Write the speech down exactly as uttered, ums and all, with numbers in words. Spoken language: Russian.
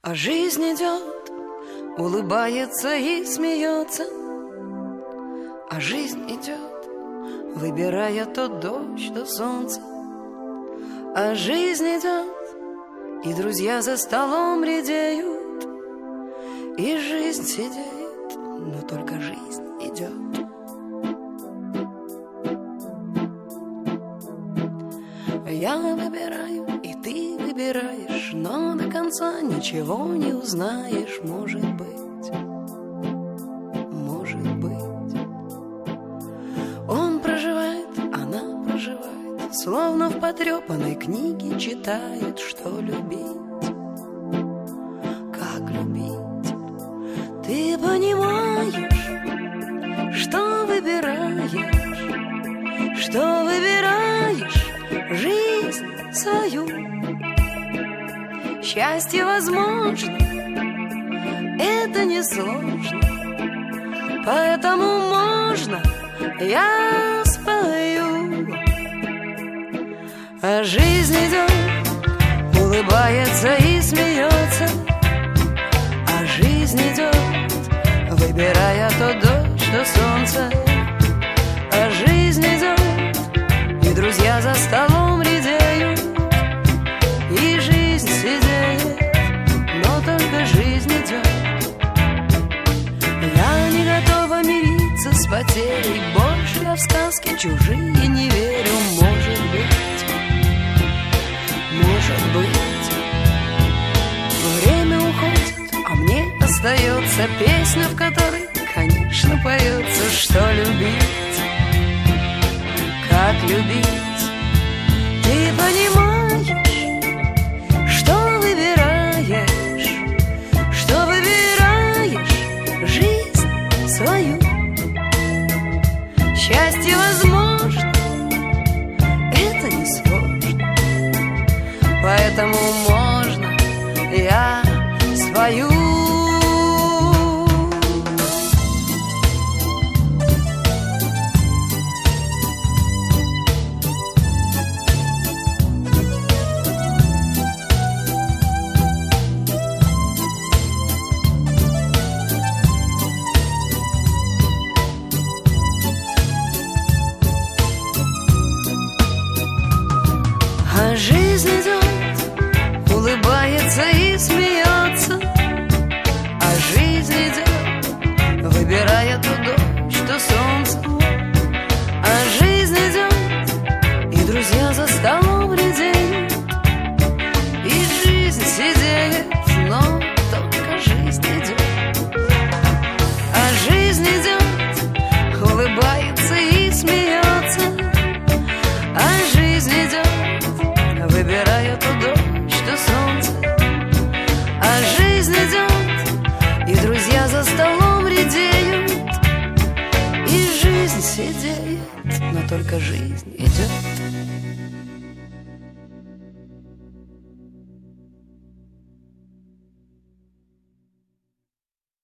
А жизнь идет, улыбается и смеется. А жизнь идет, выбирая то дождь, то солнце. А жизнь идет, и друзья за столом редеют. И жизнь сидит, но только жизнь идет. Я выбираю, и ты выбираешь, но до конца ничего не узнаешь. Может быть, может быть. Он проживает, она проживает, словно в потрепанной книге читает, что любить, как любить. Ты понимаешь, что выбираешь, что выбираешь жизнь свою. Счастье возможно, это не сложно, поэтому можно, я спою. А жизнь идет, улыбается и смеется. А жизнь идет, выбирая то дождь, то солнце. А жизнь идет, и друзья за столом редеют. И жизнь сидит, но только жизнь идет. Я не готова мириться с потерей, больше я в сказки чужие не верю. Может быть, может быть. Время уходит, а мне остается песня, в которой, конечно, поется, что любить, как любить. Ты понимаешь, что выбираешь, что выбираешь жизнь свою. Счастье возможно, это не сложно, поэтому можно, я свою. А жизнь идет, улыбается и смеется. А жизнь идет, выбирая то дождь, то солнце. А жизнь идет, и друзья за столом редеют. И жизнь сидит, но только жизнь идет. А жизнь идет, улыбается и смеется. А жизнь идет, выбирая то дождь, то солнце. А жизнь идет, и друзья за столом редеют. И жизнь сидеет, но только жизнь идет.